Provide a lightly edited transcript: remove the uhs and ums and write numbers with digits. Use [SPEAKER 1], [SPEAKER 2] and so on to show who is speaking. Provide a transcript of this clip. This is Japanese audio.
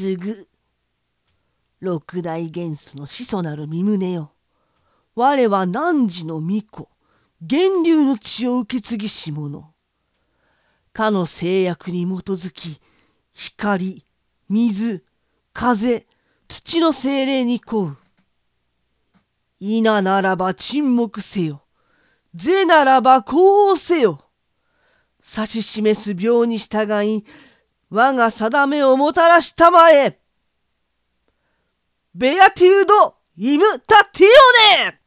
[SPEAKER 1] 継ぐ。六大元素の始祖なる身旨よ。我は汝の巫女、源流の血を受け継ぎし者。かの制約に基づき、光、水、風、土の精霊に請う。否ならば沈黙せよ。是ならば呼応せよ。指し示す病に従い、我が定めをもたらしたまえ。ベアティウド・イムタティオネ！